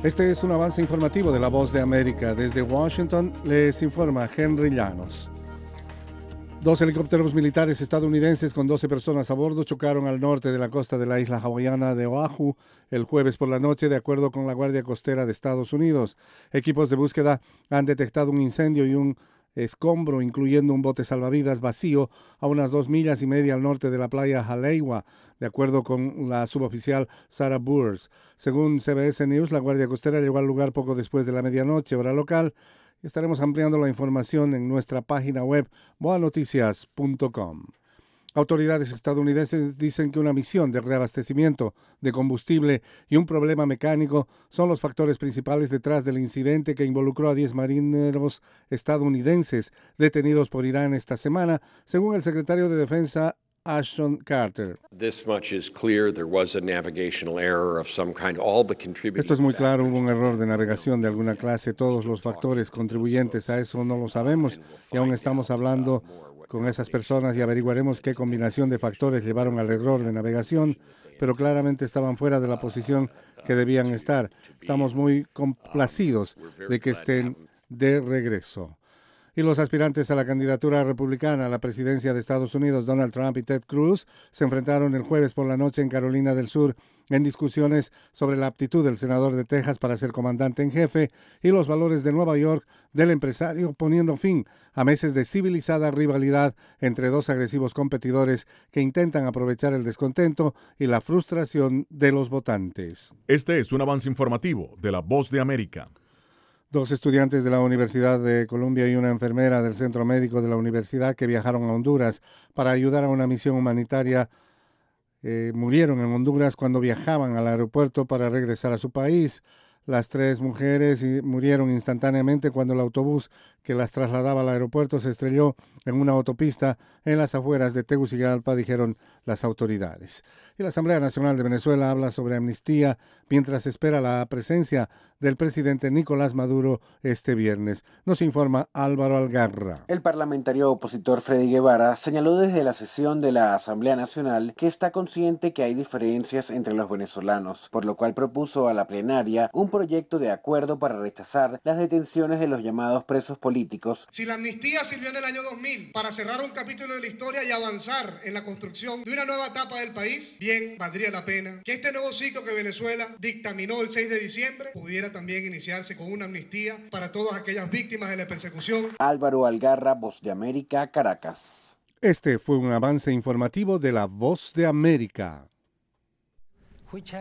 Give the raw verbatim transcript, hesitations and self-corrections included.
Este es un avance informativo de La Voz de América. Desde Washington les informa Henry Llanos. Dos helicópteros militares estadounidenses con doce personas a bordo chocaron al norte de la costa de la isla hawaiana de Oahu el jueves por la noche, de acuerdo con la Guardia Costera de Estados Unidos. Equipos de búsqueda han detectado un incendio y un escombro, incluyendo un bote salvavidas vacío, a unas dos millas y media al norte de la playa Haleiwa, de acuerdo con la suboficial Sarah Boers. Según C B S News, la Guardia Costera llegó al lugar poco después de la medianoche, hora local. Estaremos ampliando la información en nuestra página web boa noticias punto com. Autoridades estadounidenses dicen que una misión de reabastecimiento de combustible y un problema mecánico son los factores principales detrás del incidente que involucró a diez marineros estadounidenses detenidos por Irán esta semana, según el secretario de Defensa Ashton Carter. Esto es muy claro, hubo un error de navegación de alguna clase. Todos los factores contribuyentes a eso no lo sabemos y aún estamos hablando con esas personas y averiguaremos qué combinación de factores llevaron al error de navegación, pero claramente estaban fuera de la posición que debían estar. Estamos muy complacidos de que estén de regreso. Y los aspirantes a la candidatura republicana a la presidencia de Estados Unidos, Donald Trump y Ted Cruz, se enfrentaron el jueves por la noche en Carolina del Sur en discusiones sobre la aptitud del senador de Texas para ser comandante en jefe y los valores de Nueva York del empresario, poniendo fin a meses de civilizada rivalidad entre dos agresivos competidores que intentan aprovechar el descontento y la frustración de los votantes. Este es un avance informativo de La Voz de América. Dos estudiantes de la Universidad de Columbia y una enfermera del Centro Médico de la Universidad que viajaron a Honduras para ayudar a una misión humanitaria eh, murieron en Honduras cuando viajaban al aeropuerto para regresar a su país. Las tres mujeres murieron instantáneamente cuando el autobús que las trasladaba al aeropuerto se estrelló en una autopista en las afueras de Tegucigalpa, dijeron las autoridades. Y la Asamblea Nacional de Venezuela habla sobre amnistía mientras espera la presencia del presidente Nicolás Maduro este viernes. Nos informa Álvaro Algarra. El parlamentario opositor Freddy Guevara señaló desde la sesión de la Asamblea Nacional que está consciente que hay diferencias entre los venezolanos, por lo cual propuso a la plenaria un proyecto de acuerdo para rechazar las detenciones de los llamados presos políticos. Si la amnistía sirvió en el año dos mil para cerrar un capítulo de la historia y avanzar en la construcción de una nueva etapa del país, bien, valdría la pena que este nuevo ciclo que Venezuela dictaminó el seis de diciembre pudiera también iniciarse con una amnistía para todas aquellas víctimas de la persecución. Álvaro Algarra, Voz de América, Caracas. Este fue un avance informativo de La Voz de América.